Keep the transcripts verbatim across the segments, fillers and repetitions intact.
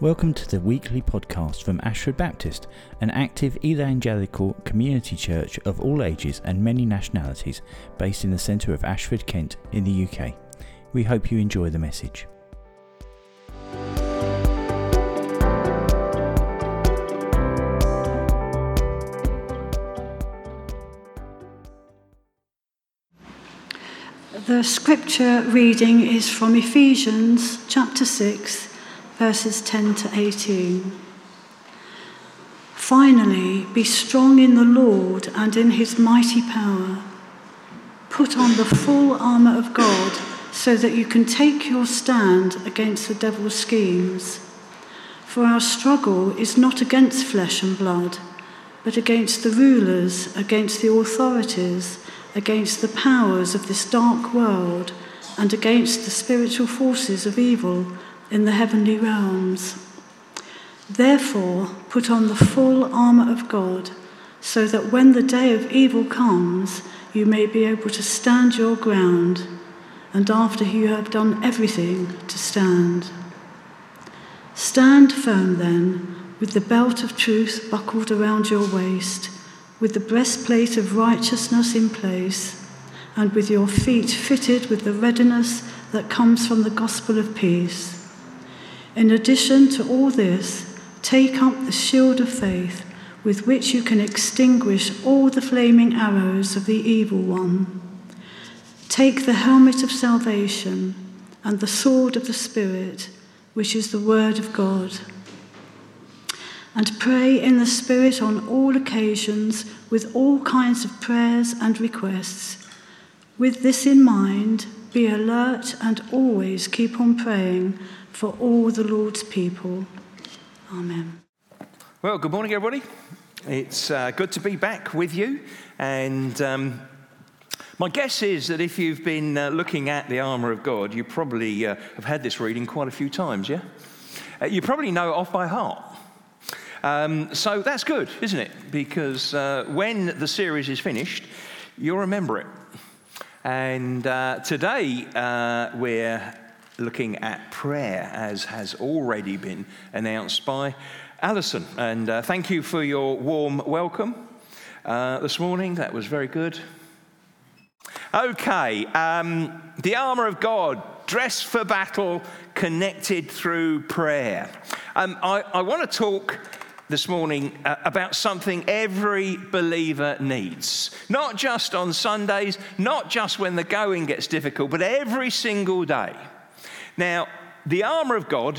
Welcome to the weekly podcast from Ashford Baptist, an active evangelical community church of all ages and many nationalities based in the centre of Ashford, Kent in the U K. We hope you enjoy the message. The scripture reading is from Ephesians chapter six, verses ten to eighteen. Finally, be strong in the Lord and in his mighty power. Put on the full armour of God so that you can take your stand against the devil's schemes. For our struggle is not against flesh and blood, but against the rulers, against the authorities, against the powers of this dark world, and against the spiritual forces of evil in the heavenly realms. Therefore, put on the full armour of God, so that when the day of evil comes, you may be able to stand your ground, and after you have done everything, to stand. Stand firm then, with the belt of truth buckled around your waist, with the breastplate of righteousness in place, and with your feet fitted with the readiness that comes from the gospel of peace. In addition to all this, take up the shield of faith, with which you can extinguish all the flaming arrows of the evil one. Take the helmet of salvation and the sword of the Spirit, which is the word of God. And pray in the Spirit on all occasions with all kinds of prayers and requests. With this in mind, be alert and always keep on praying for all the Lord's people. Amen. Well, good morning, everybody. It's uh, good to be back with you. And um, my guess is that if you've been uh, looking at the armour of God, you probably uh, have had this reading quite a few times, yeah? Uh, you probably know it off by heart. Um, so that's good, isn't it? Because uh, when the series is finished, you'll remember it. And uh, today uh, we're looking at prayer, as has already been announced by Alison. And uh, thank you for your warm welcome uh, this morning. That was very good. Okay, um, the armour of God, dressed for battle, connected through prayer. Um, I, I want to talk this morning uh, about something every believer needs. Not just on Sundays, not just when the going gets difficult, but every single day. Now, the armour of God,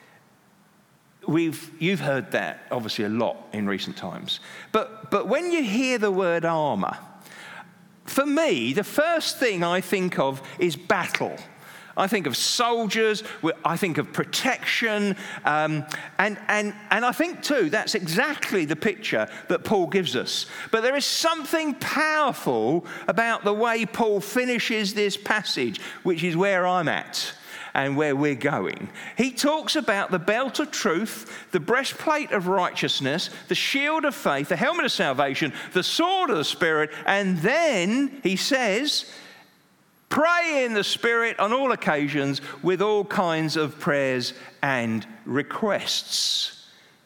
we've you've heard that obviously a lot in recent times. But but when you hear the word armour, for me, the first thing I think of is battle. I think of soldiers, I think of protection, um, and, and, and I think too that's exactly the picture that Paul gives us. But there is something powerful about the way Paul finishes this passage, which is where I'm at and where we're going. He talks about the belt of truth, the breastplate of righteousness, the shield of faith, the helmet of salvation, the sword of the Spirit, and then he says, pray in the Spirit on all occasions with all kinds of prayers and requests.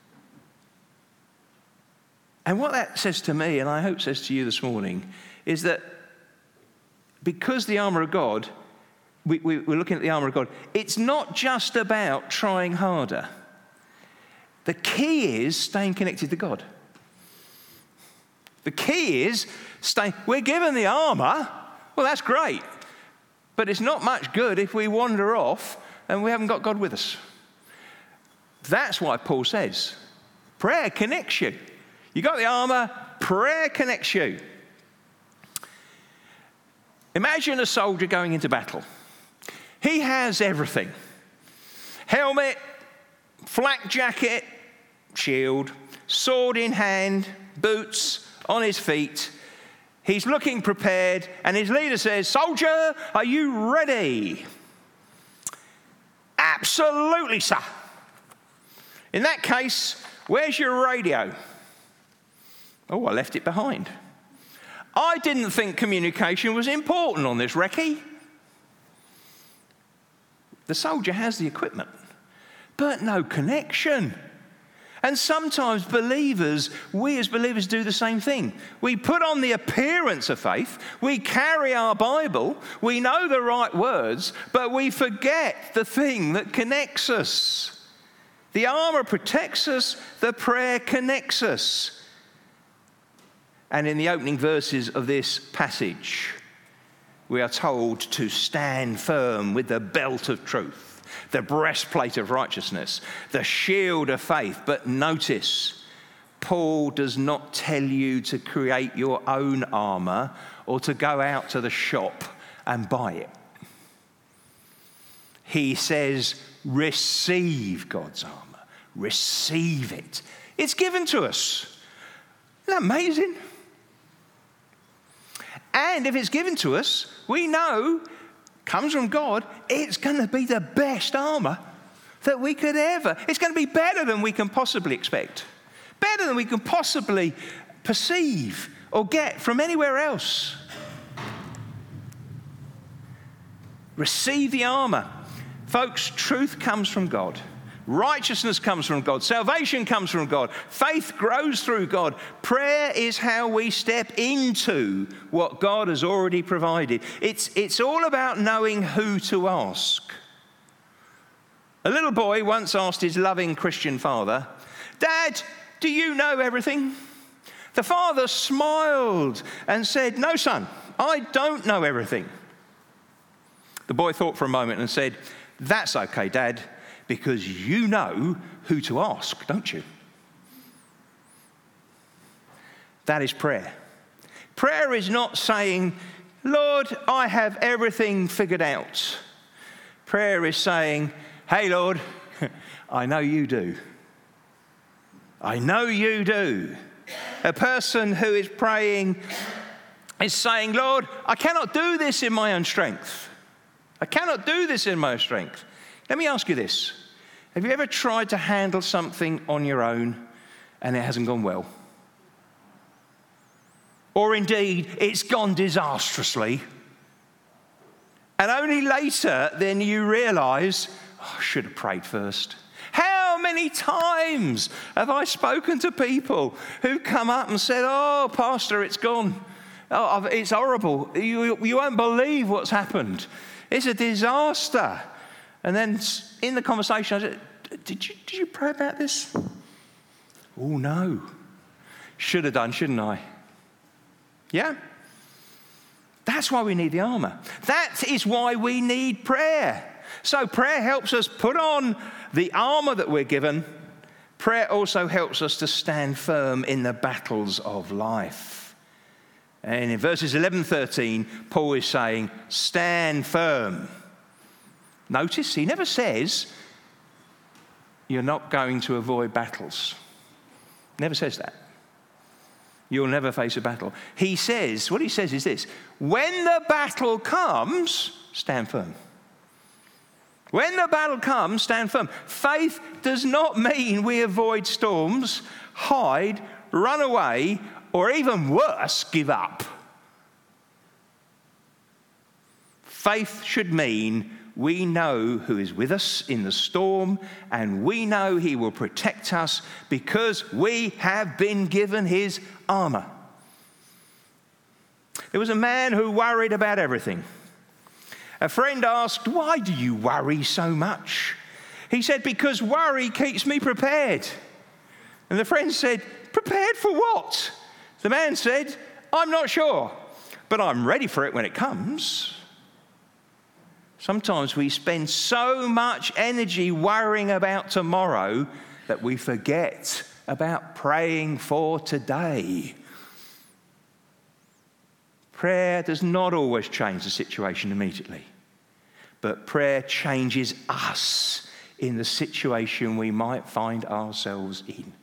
And what that says to me, and I hope says to you this morning, is that because the armour of God, we, we, we're looking at the armour of God, it's not just about trying harder. The key is staying connected to God. The key is staying, we're given the armour, well, that's great. But it's not much good if we wander off and we haven't got God with us. That's why Paul says, prayer connects you. You got the armour, prayer connects you. Imagine a soldier going into battle. He has everything. Helmet, flak jacket, shield, sword in hand, boots on his feet. He's looking prepared, and his leader says, soldier, are you ready? Absolutely, sir. In that case, where's your radio? Oh, I left it behind. I didn't think communication was important on this recce. The soldier has the equipment, but no connection. And sometimes believers, we as believers do the same thing. We put on the appearance of faith, we carry our Bible, we know the right words, but we forget the thing that connects us. The armor protects us, the prayer connects us. And in the opening verses of this passage, we are told to stand firm with the belt of truth, the breastplate of righteousness, the shield of faith. But notice, Paul does not tell you to create your own armor or to go out to the shop and buy it. He says, receive God's armor. Receive it. It's given to us. Isn't that amazing? And if it's given to us, we know, comes from God, it's going to be the best armor that we could ever. It's going to be better than we can possibly expect. Better than we can possibly perceive or get from anywhere else. Receive the armor. Folks, truth comes from God. Righteousness comes from God. Salvation comes from God. Faith grows through God. Prayer is how we step into what God has already provided. It's, it's all about knowing who to ask. A little boy once asked his loving Christian father, "Dad, do you know everything?" The father smiled and said, "No, son, I don't know everything." The boy thought for a moment and said, "That's okay, Dad, because you know who to ask, don't you?" That is prayer. Prayer is not saying, "Lord, I have everything figured out." Prayer is saying, "Hey, Lord, I know you do. I know you do." A person who is praying is saying, "Lord, I cannot do this in my own strength. I cannot do this in my own strength." Let me ask you this. Have you ever tried to handle something on your own and it hasn't gone well? Or indeed, it's gone disastrously. And only later then you realise, oh, I should have prayed first. How many times have I spoken to people who come up and said, "Oh, Pastor, it's gone. Oh, it's horrible. You, you won't believe what's happened. It's a disaster." And then in the conversation, I said, did you, did you pray about this? Oh, no. Should have done, shouldn't I? Yeah? That's why we need the armor. That is why we need prayer. So prayer helps us put on the armor that we're given. Prayer also helps us to stand firm in the battles of life. And in verses eleven, thirteen, Paul is saying, stand firm. Notice he never says you're not going to avoid battles. Never says that. You'll never face a battle. He says, what he says is this: when the battle comes, stand firm. When the battle comes, stand firm. Faith does not mean we avoid storms, hide, run away, or even worse, give up. Faith should mean we know who is with us in the storm, and we know he will protect us because we have been given his armor. There was a man who worried about everything. A friend asked, "Why do you worry so much?" He said, "Because worry keeps me prepared." And the friend said, "Prepared for what?" The man said, "I'm not sure, but I'm ready for it when it comes." Sometimes we spend so much energy worrying about tomorrow that we forget about praying for today. Prayer does not always change the situation immediately, but prayer changes us in the situation we might find ourselves in.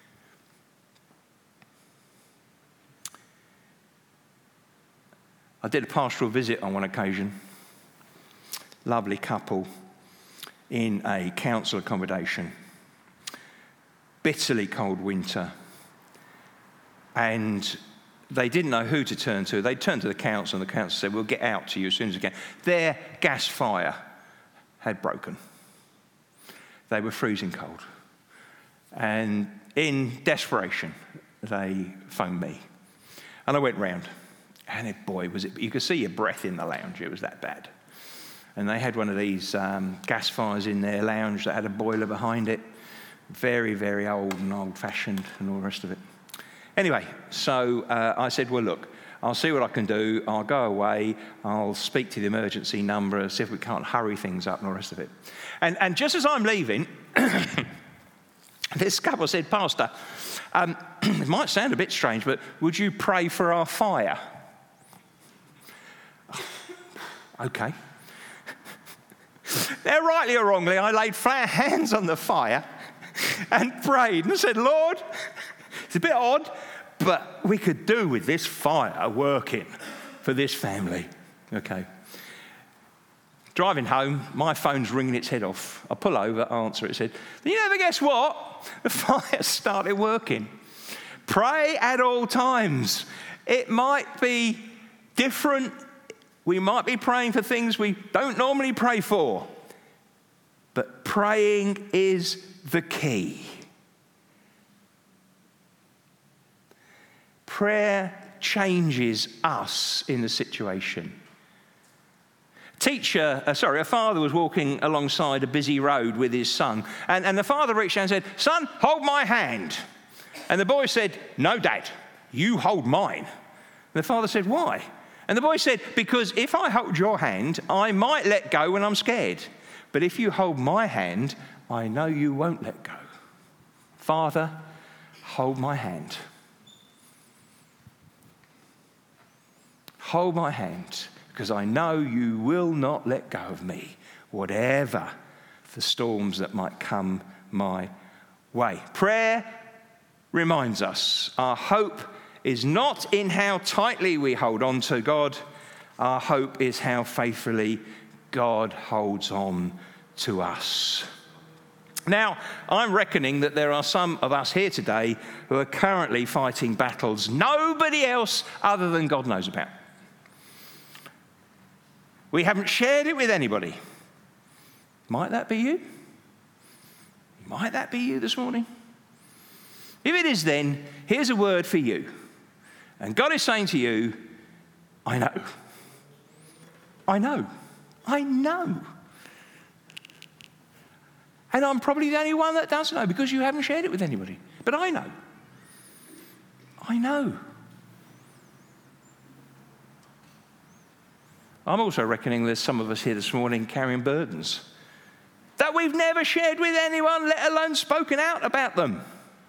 I did a pastoral visit on one occasion. Lovely couple in a council accommodation. Bitterly cold winter. And they didn't know who to turn to. They turned to the council, and the council said, "We'll get out to you as soon as we can." Their gas fire had broken. they were freezing cold. And in desperation, they phoned me. And I went round. And it, boy, was it, you could see your breath in the lounge. It was that bad. And they had one of these um, gas fires in their lounge that had a boiler behind it. Very, very old and old-fashioned and all the rest of it. Anyway, so uh, I said, well, look, I'll see what I can do. I'll go away. I'll speak to the emergency number, see if we can't hurry things up and all the rest of it. And, and just as I'm leaving, this couple said, Pastor, um, it might sound a bit strange, but would you pray for our fire? Okay. Now, rightly or wrongly, I laid flat hands on the fire and prayed and said, Lord, it's a bit odd, but we could do with this fire working for this family. Okay. Driving home, my phone's ringing its head off. I pull over, answer it, said, you never guess what? The fire started working. Pray at all times. It might be different. We might be praying for things we don't normally pray for. But praying is the key. Prayer changes us in the situation. Teacher, uh, sorry, a father was walking alongside a busy road with his son, and, and the father reached out and said, son, hold my hand. And the boy said, no, Dad, you hold mine. And the father said, why? And the boy said, because if I hold your hand, I might let go when I'm scared. But if you hold my hand, I know you won't let go. Father, hold my hand. Hold my hand, because I know you will not let go of me, whatever the storms that might come my way. Prayer reminds us our hope is not in how tightly we hold on to God. Our hope is how faithfully God holds on to us. Now, I'm reckoning that there are some of us here today who are currently fighting battles nobody else other than God knows about. We haven't shared it with anybody. Might that be you? Might that be you this morning? If it is, then here's a word for you. And God is saying to you, I know. I know. I know. And I'm probably the only one that does know because you haven't shared it with anybody. But I know. I know. I'm also reckoning there's some of us here this morning carrying burdens that we've never shared with anyone, let alone spoken out about them.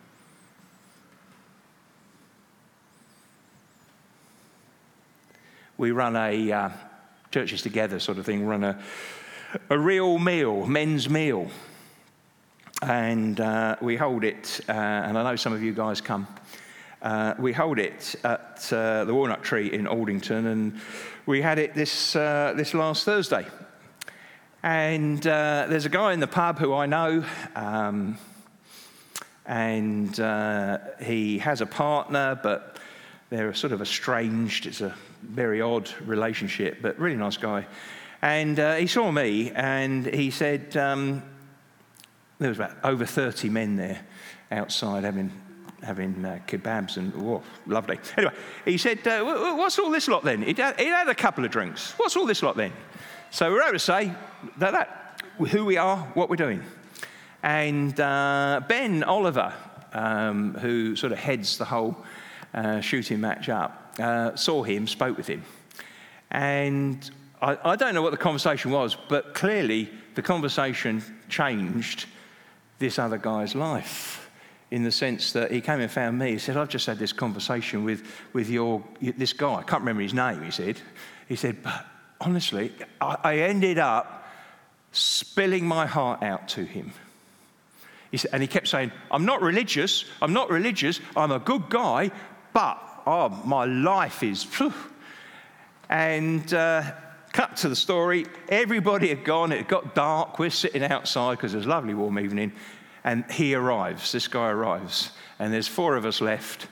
We run a uh, churches together sort of thing, run a, a real meal, men's meal. And uh, we hold it, uh, and I know some of you guys come, uh, we hold it at uh, the Walnut Tree in Aldington, and we had it this uh, this last Thursday. And uh, there's a guy in the pub who I know, um, and uh, he has a partner, but they're sort of estranged. It's a very odd relationship, but really nice guy. And uh, he saw me, and he said, um, there was about over thirty men there outside having having uh, kebabs, and whoa, lovely. Anyway, he said, uh, what's all this lot then? He'd had, he'd had a couple of drinks. What's all this lot then? So we're able to say that, that who we are, what we're doing. And uh, Ben Oliver, um, who sort of heads the whole uh, shooting match up, uh, saw him, spoke with him. And I, I don't know what the conversation was, but clearly the conversation changed this other guy's life, in the sense that he came and found me. He said, I've just had this conversation with, with your this guy. I can't remember his name, he said. He said, but honestly, I, I ended up spilling my heart out to him. He said, and he kept saying, I'm not religious, I'm not religious, I'm a good guy, but oh, my life is... Phew. And uh, cut to the story, everybody had gone, it got dark, we're sitting outside because it was a lovely warm evening, and he arrives, this guy arrives, and there's four of us left,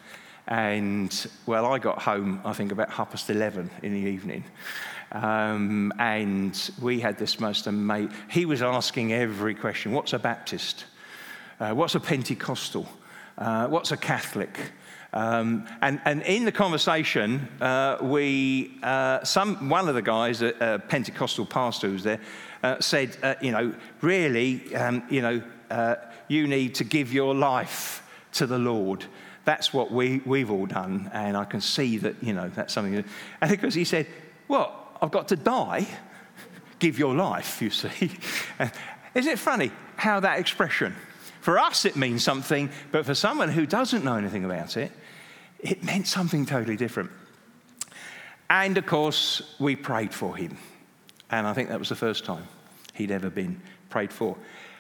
And, well, I got home, I think, about half past eleven in the evening. Um, and we had this most amazing... He was asking every question. What's a Baptist? Uh, what's a Pentecostal? Uh, what's a Catholic? Um, and, and in the conversation, uh, we, uh, some, one of the guys, a, a Pentecostal pastor who was there, uh, said, uh, you know, really, um, you know, uh, you need to give your life to the Lord. That's what we, we've all done. And I can see that, you know, that's something. That, and because he said, what, I've got to die? Give your life, you see. Isn't it funny how that expression, for us it means something, but for someone who doesn't know anything about it, it meant something totally different. And of course, we prayed for him. And I think that was the first time he'd ever been prayed for.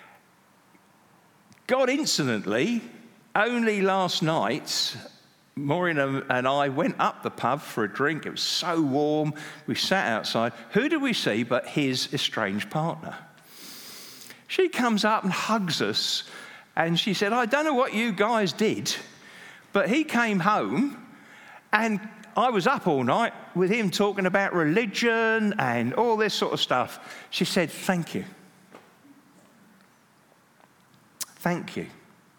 God, incidentally, only last night, Maureen and I went up the pub for a drink. It was so warm. We sat outside. Who did we see but his estranged partner? She comes up and hugs us, and she said, I don't know what you guys did, but he came home, and I was up all night with him talking about religion and all this sort of stuff. She said, thank you. Thank you.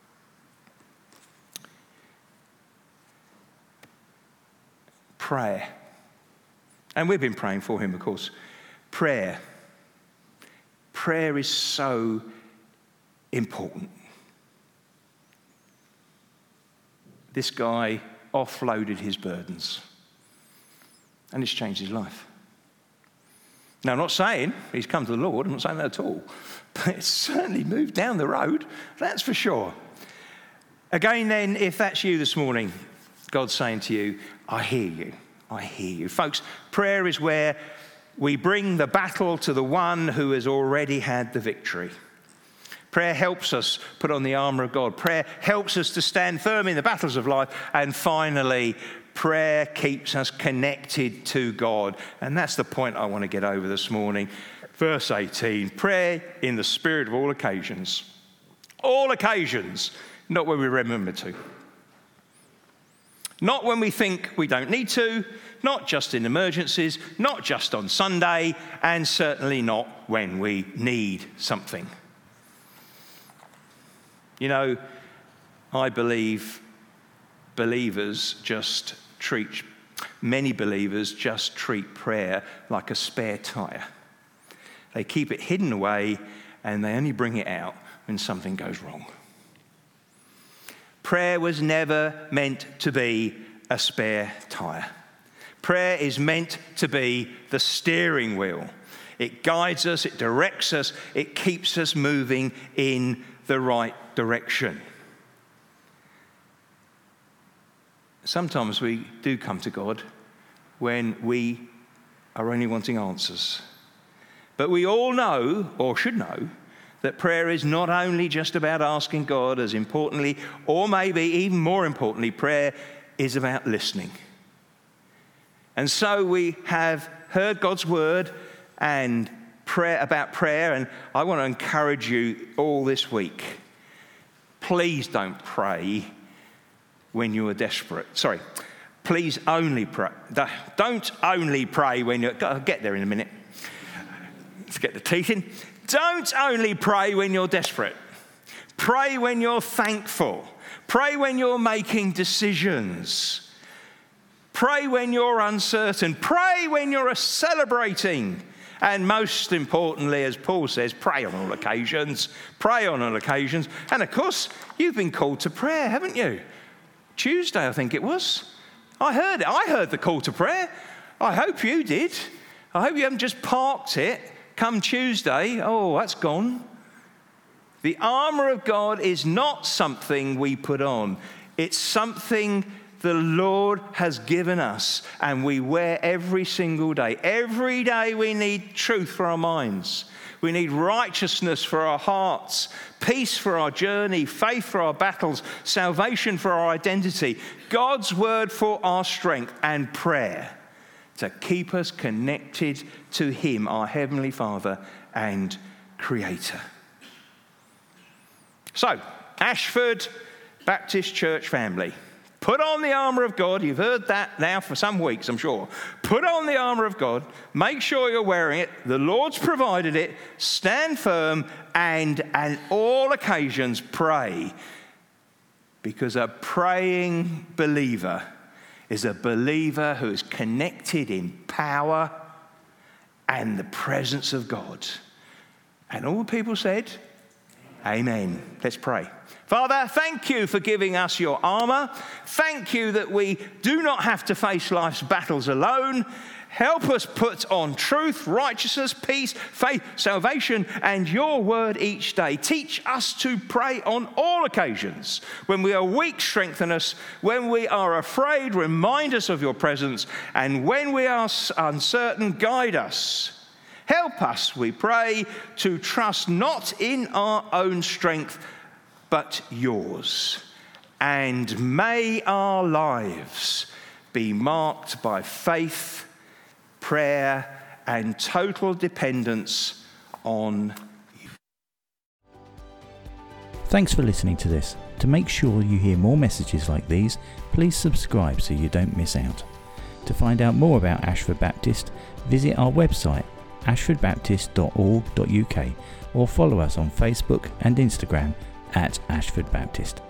Prayer. And we've been praying for him, of course. Prayer. Prayer is so important. This guy offloaded his burdens, and it's changed his life. Now, I'm not saying he's come to the Lord, I'm not saying that at all, but it's certainly moved down the road, that's for sure. Again, then, if that's you this morning, God's saying to you, I hear you, I hear you. Folks, prayer is where we bring the battle to the one who has already had the victory. Prayer helps us put on the armour of God. Prayer helps us to stand firm in the battles of life. And finally, prayer keeps us connected to God. And that's the point I want to get over this morning. Verse eighteen, prayer in the spirit of all occasions. All occasions, not when we remember to. Not when we think we don't need to, not just in emergencies, not just on Sunday, and certainly not when we need something. You know, I believe believers just treat, many believers just treat prayer like a spare tyre. They keep it hidden away and they only bring it out when something goes wrong. Prayer was never meant to be a spare tyre. Prayer is meant to be the steering wheel. It guides us, it directs us, it keeps us moving in the right direction. Sometimes we do come to God when we are only wanting answers. But we all know, or should know, that prayer is not only just about asking God, as importantly, or maybe even more importantly, prayer is about listening. And so we have heard God's word and prayer about prayer, and I want to encourage you all this week. Please don't pray when you are desperate. Sorry, please only pray. Don't only pray when you're... I'll get there in a minute. Let's get the teeth in. Don't only pray when you're desperate. Pray when you're thankful. Pray when you're making decisions. Pray when you're uncertain. Pray when you're celebrating. And most importantly, as Paul says, pray on all occasions. Pray on all occasions. And of course, you've been called to prayer, haven't you? Tuesday, I think it was. I heard it. I heard the call to prayer. I hope you did. I hope you haven't just parked it. Come Tuesday, oh, that's gone. The armour of God is not something we put on. It's something the Lord has given us and we wear every single day. Every day we need truth for our minds. We need righteousness for our hearts, peace for our journey, faith for our battles, salvation for our identity, God's word for our strength, and prayer to keep us connected to him, our Heavenly Father and Creator. So, Ashford Baptist Church family, Put on the armour of God. You've heard that now for some weeks, I'm sure. Put on the armour of God. Make sure you're wearing it. The Lord's provided it. Stand firm and on all occasions pray. Because a praying believer is a believer who is connected in power and the presence of God. And all the people said, Amen. Let's pray. Father, thank you for giving us your armour. Thank you that we do not have to face life's battles alone. Help us put on truth, righteousness, peace, faith, salvation, and your word each day. Teach us to pray on all occasions. When we are weak, strengthen us. When we are afraid, remind us of your presence. And when we are uncertain, guide us. Help us, we pray, to trust not in our own strength, but yours. And may our lives be marked by faith, prayer, and total dependence on you. Thanks for listening to this. To make sure you hear more messages like these, please subscribe so you don't miss out. To find out more about Ashford Baptist, visit our website ashford baptist dot org dot uk or follow us on Facebook and Instagram at Ashford Baptist.